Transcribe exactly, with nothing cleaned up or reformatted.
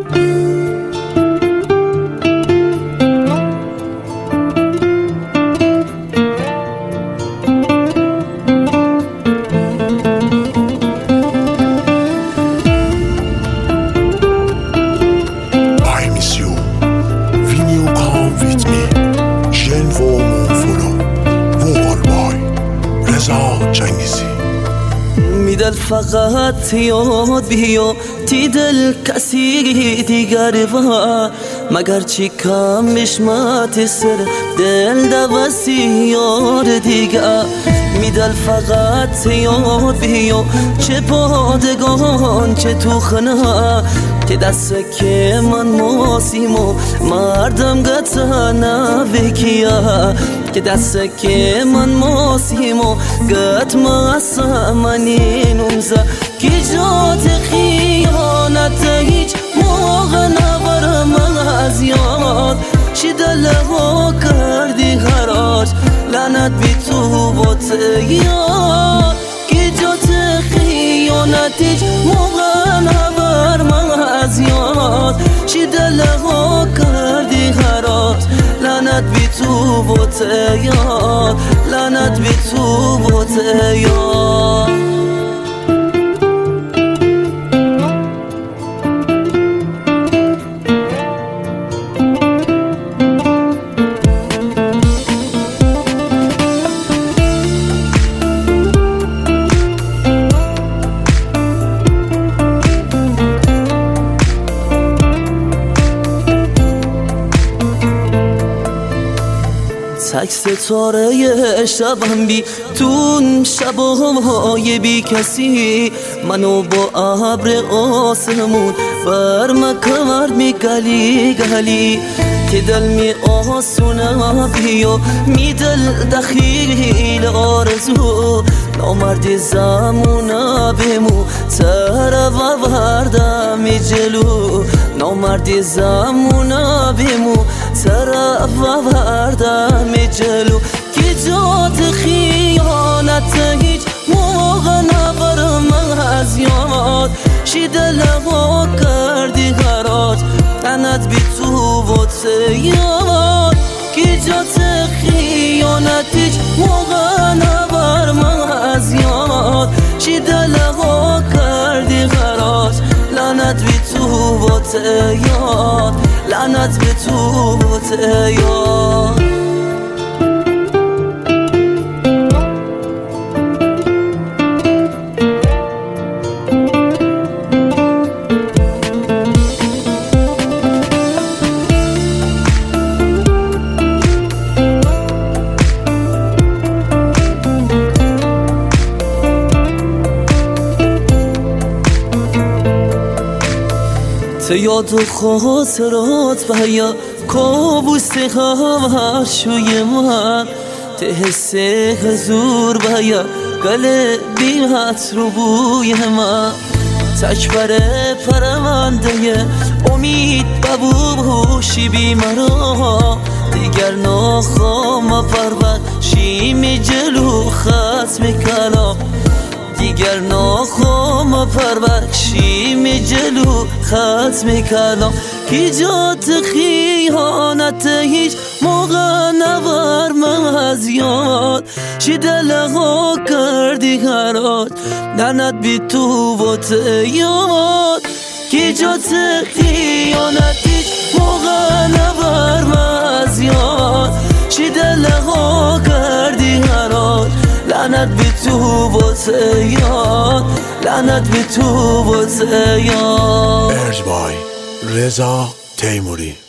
میدل فقط یاد بیا تی دل کسی دیگر و مگر چی کمش مات سر دل دوستی یار دیگر میدل فقط یاد بیا چه پادگان چه تو خنه که دست که من ماسیم و مردم گتا نوکیا که دست که من ماسیم و گت ماسا منی نمزا که جات خیانت هیچ موقع نبرم از یاد چی دلها کردی خراج لعنت بی تو بات یاد که جات خیانت هیچ موقع نبرم از یاد چی دلها کردی خراج لعنت بی تو بات یاد لعنت بی تو بات یاد تک ستاره شبم بی تون شبهای بی کسی منو با ابر آسمون بر مکرد می گلی گلی که دل می آسونه بیا می دل دخیل آرزو نامردی زمونه بمو تر و وردم جلو نامردی زمونه بمو تر و وردم جلو که جات خیانت هیچ موقع نبرم از یاد چی دلها کردی خراج لعنت بی تو بات یاد که جات خیانت هیچ موقع نبرم از یاد چی دلها کردی خراج لعنت بی تو بات یاد لعنت بی تو بات یاد ته یاد و خاطرات بیا کابوس خبر شوی من ته حس حضور بیا گل بیمت رو بوی من تکبر پرونده امید ببوشی بی مرا دیگر ناخوام پرود شیم جلو ختم کلام دیگر ناخوام پربخشیم جلو ختم کلام کی جات خیانت هیچ موقع نبرم از یاد چی دلها کردی خراج لعنت بی تو بات یاد کی جات خیانت هیچ موقع نبرم از یاد چی دلها کردی خراج لعنت بی تو بات یاد لعنت بی تو بات یاد ارجبای رضا تیموری.